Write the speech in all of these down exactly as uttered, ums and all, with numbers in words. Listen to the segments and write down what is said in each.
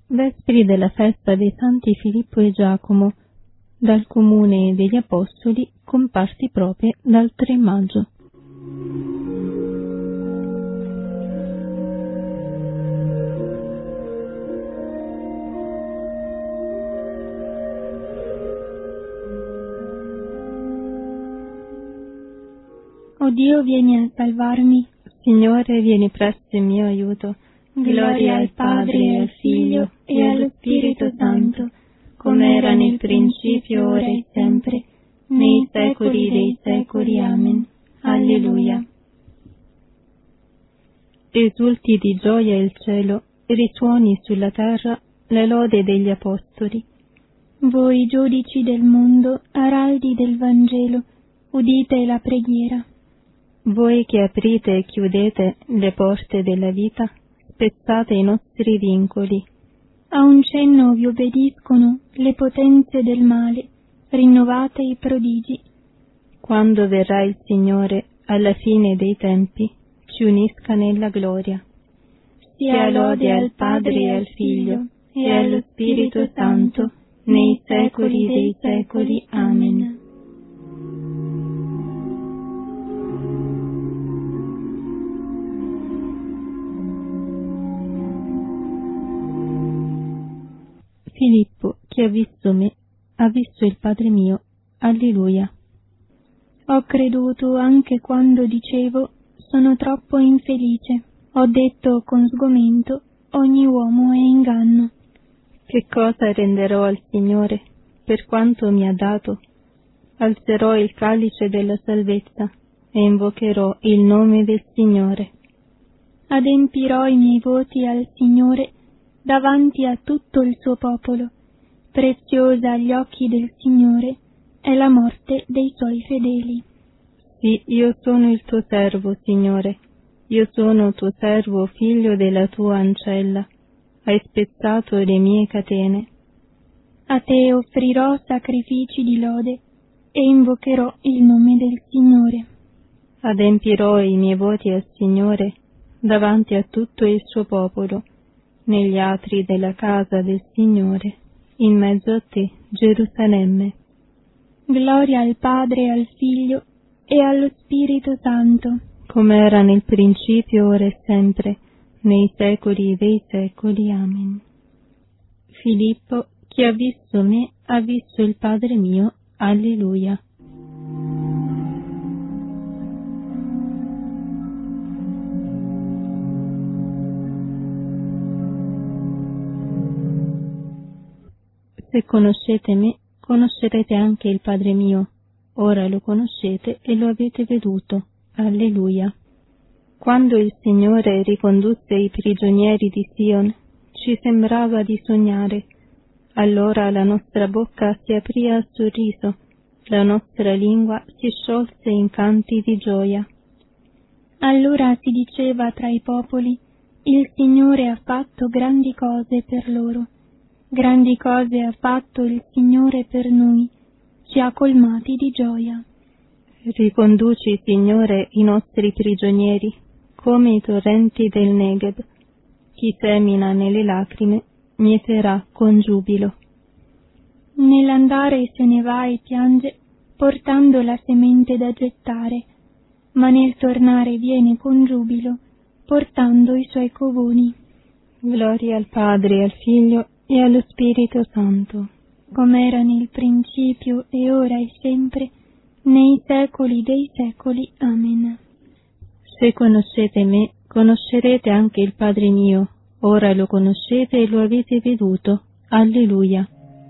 vespri della festa dei santi Filippo e Giacomo, dal comune degli Apostoli, con parti proprie dal tre maggio. O Dio, vieni a salvarmi. Signore, vieni presto in mio aiuto. Gloria al Padre e al Figlio e allo Spirito Santo, come era nel principio, ora e sempre, nei secoli dei secoli. Amen. Alleluia. Esulti di gioia il cielo, e risuoni sulla terra le lode degli Apostoli. Voi giudici del mondo, araldi del Vangelo, udite la preghiera. Voi che aprite e chiudete le porte della vita, spezzate i nostri vincoli. A un cenno vi obbediscono le potenze del male, rinnovate i prodigi. Quando verrà il Signore alla fine dei tempi, ci unisca nella gloria. Sia lode al Padre e al Figlio e allo Spirito Santo, nei secoli dei secoli. Amen. Filippo, chi ha visto me, ha visto il Padre mio. Alleluia. Ho creduto anche quando dicevo, sono troppo infelice. Ho detto con sgomento, ogni uomo è inganno. Che cosa renderò al Signore per quanto mi ha dato? Alzerò il calice della salvezza e invocherò il nome del Signore. Adempirò i miei voti al Signore davanti a tutto il suo popolo. Preziosa agli occhi del Signore è la morte dei suoi fedeli. Sì, io sono il tuo servo, Signore. Io sono tuo servo, figlio della tua ancella. Hai spezzato le mie catene. A te offrirò sacrifici di lode e invocherò il nome del Signore. Adempirò i miei voti al Signore davanti a tutto il suo popolo, negli atri della casa del Signore, in mezzo a te, Gerusalemme. Gloria al Padre e al Figlio e allo Spirito Santo, come era nel principio, ora e sempre, nei secoli dei secoli. Amen. Filippo, chi ha visto me, ha visto il Padre mio. Alleluia. Se conoscete me, conoscerete anche il Padre mio. Ora lo conoscete e lo avete veduto. Alleluia. Quando il Signore ricondusse i prigionieri di Sion, ci sembrava di sognare. Allora la nostra bocca si aprì al sorriso, la nostra lingua si sciolse in canti di gioia. Allora si diceva tra i popoli, il Signore ha fatto grandi cose per loro. Grandi cose ha fatto il Signore per noi, ci ha colmati di gioia. Riconduci, Signore, i nostri prigionieri, come i torrenti del Negev. Chi semina nelle lacrime, mieterà con giubilo. Nell'andare se ne va e piange, portando la semente da gettare, ma nel tornare viene con giubilo, portando i suoi covoni. Gloria al Padre, al Figlio e allo Spirito Santo, come era nel principio e ora e sempre, nei secoli dei secoli. Amen. Se conoscete me, conoscerete anche il Padre mio. Ora lo conoscete e lo avete veduto. Alleluia.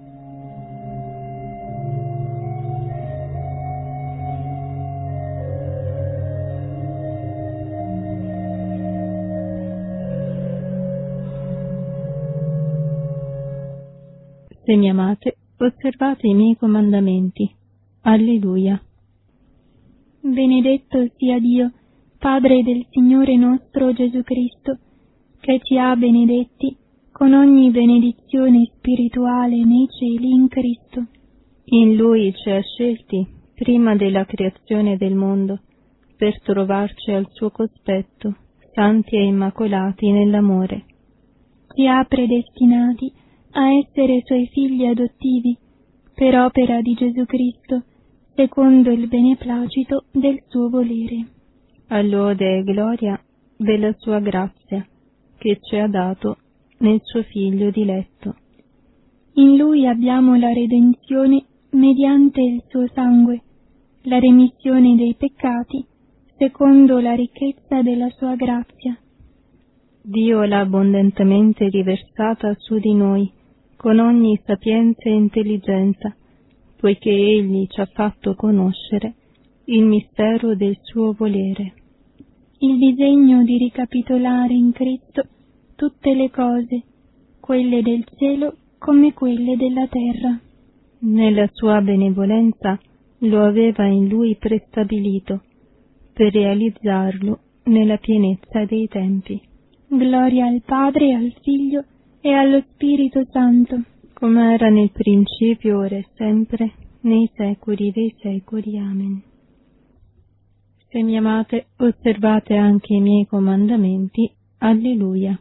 Se mi amate, osservate i miei comandamenti. Alleluia. Benedetto sia Dio, Padre del Signore nostro Gesù Cristo, che ci ha benedetti con ogni benedizione spirituale nei cieli in Cristo. In Lui ci ha scelti prima della creazione del mondo, per trovarci al suo cospetto, santi e immacolati nell'amore. ci ha predestinati a essere Suoi figli adottivi, per opera di Gesù Cristo, secondo il beneplacito del Suo volere. A lode e gloria della Sua grazia, che ci ha dato nel Suo Figlio diletto. In Lui abbiamo la redenzione mediante il Suo sangue, la remissione dei peccati, secondo la ricchezza della Sua grazia. Dio l'ha abbondantemente riversata su di noi, con ogni sapienza e intelligenza, poiché Egli ci ha fatto conoscere il mistero del Suo volere. Il disegno di ricapitolare in Cristo tutte le cose, quelle del cielo come quelle della terra. Nella Sua benevolenza lo aveva in Lui prestabilito, per realizzarlo nella pienezza dei tempi. Gloria al Padre, al Figlio e allo Spirito Santo, come era nel principio, ora e sempre, nei secoli dei secoli. Amen. Se mi amate, osservate anche i miei comandamenti. Alleluia.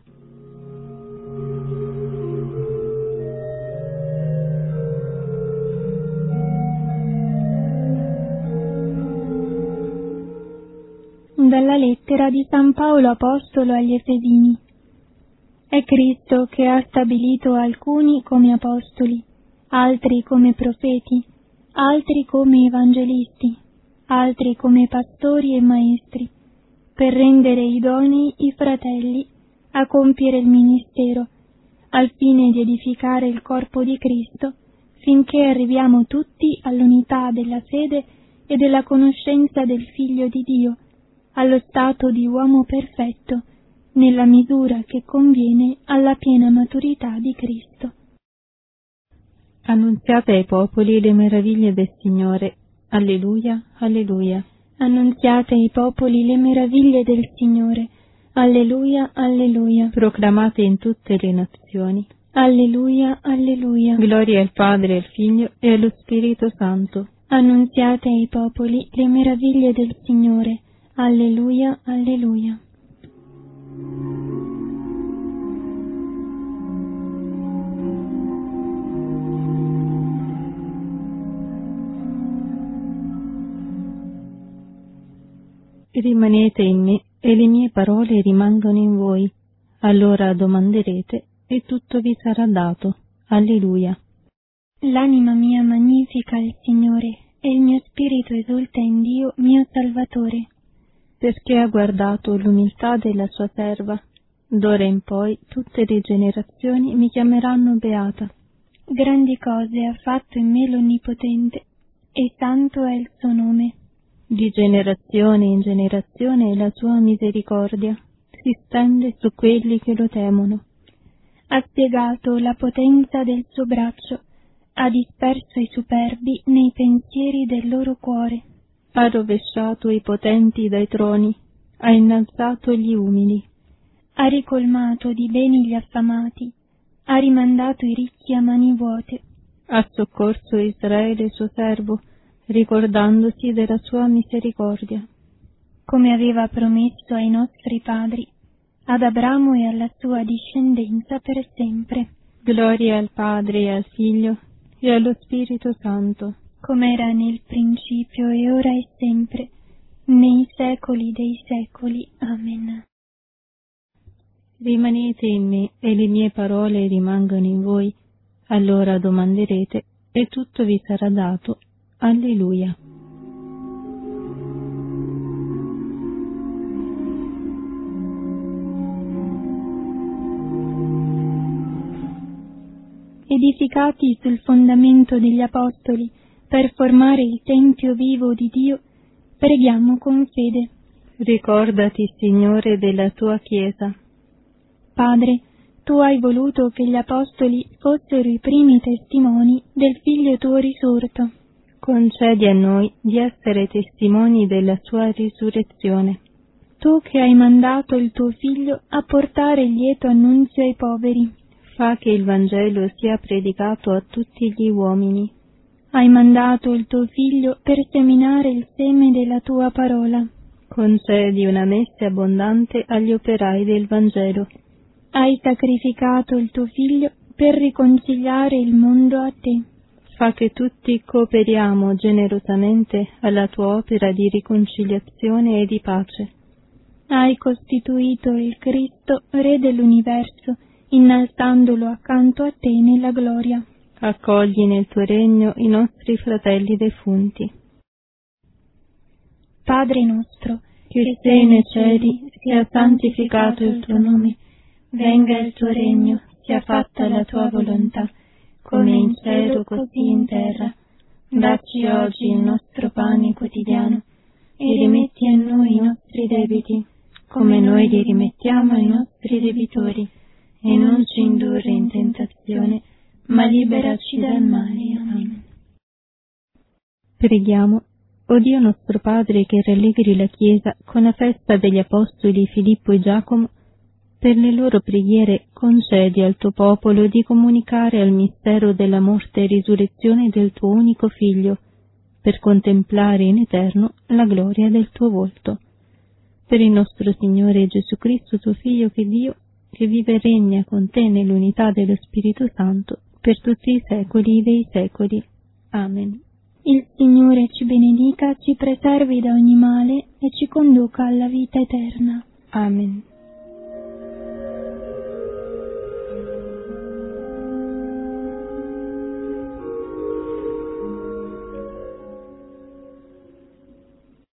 Dalla lettera di San Paolo Apostolo agli Efesini. È Cristo che ha stabilito alcuni come apostoli, altri come profeti, altri come evangelisti, altri come pastori e maestri, per rendere idonei i fratelli a compiere il ministero, al fine di edificare il corpo di Cristo, finché arriviamo tutti all'unità della fede e della conoscenza del Figlio di Dio, allo stato di uomo perfetto, nella misura che conviene alla piena maturità di Cristo. Annunziate ai popoli le meraviglie del Signore. Alleluia, alleluia. Annunziate ai popoli le meraviglie del Signore. Alleluia, alleluia. Proclamate in tutte le nazioni. Alleluia, alleluia. Gloria al Padre, al Figlio e allo Spirito Santo. Annunziate ai popoli le meraviglie del Signore. Alleluia, alleluia. Rimanete in me e le mie parole rimangono in voi. Allora domanderete e tutto vi sarà dato. Alleluia. L'anima mia magnifica il Signore e il mio spirito esulta in Dio mio Salvatore, perché ha guardato l'umiltà della sua serva. D'ora in poi tutte le generazioni mi chiameranno beata. Grandi cose ha fatto in me l'Onnipotente, e santo è il suo nome. Di generazione in generazione la sua misericordia si stende su quelli che lo temono. Ha spiegato la potenza del suo braccio, ha disperso i superbi nei pensieri del loro cuore. Ha rovesciato i potenti dai troni, ha innalzato gli umili. Ha ricolmato di beni gli affamati, ha rimandato i ricchi a mani vuote. Ha soccorso Israele suo servo, ricordandosi della sua misericordia. Come aveva promesso ai nostri padri, ad Abramo e alla sua discendenza per sempre. Gloria al Padre e al Figlio e allo Spirito Santo, come era nel principio e ora e sempre, nei secoli dei secoli. Amen. Rimanete in me e le mie parole rimangono in voi, allora domanderete e tutto vi sarà dato. Alleluia. Edificati sul fondamento degli Apostoli, per formare il Tempio vivo di Dio, preghiamo con fede. Ricordati, Signore, della tua Chiesa. Padre, tu hai voluto che gli Apostoli fossero i primi testimoni del Figlio tuo risorto. Concedi a noi di essere testimoni della sua risurrezione. Tu che hai mandato il tuo Figlio a portare il lieto annunzio ai poveri, fa che il Vangelo sia predicato a tutti gli uomini. Hai mandato il tuo Figlio per seminare il seme della tua parola. Concedi una messe abbondante agli operai del Vangelo. Hai sacrificato il tuo Figlio per riconciliare il mondo a te. Fa che tutti cooperiamo generosamente alla tua opera di riconciliazione e di pace. Hai costituito il Cristo, Re dell'universo, innalzandolo accanto a te nella gloria. Accogli nel tuo regno i nostri fratelli defunti. Padre nostro, che sei nei cieli, sia santificato il tuo nome. Venga il tuo regno, sia fatta la tua volontà, come in cielo così in terra. Dacci oggi il nostro pane quotidiano e rimetti a noi i nostri debiti, come noi li rimettiamo ai nostri debitori, e non ci indurre in tentazione, ma liberaci dal male. Amen. Preghiamo. O Dio nostro Padre, che rallegri la Chiesa con la festa degli Apostoli Filippo e Giacomo, per le loro preghiere concedi al tuo popolo di comunicare al mistero della morte e risurrezione del tuo unico Figlio, per contemplare in eterno la gloria del tuo volto. Per il nostro Signore Gesù Cristo, tuo Figlio, che Dio, che vive e regna con te nell'unità dello Spirito Santo, per tutti i secoli dei secoli. Amen. Il Signore ci benedica, ci preservi da ogni male e ci conduca alla vita eterna. Amen.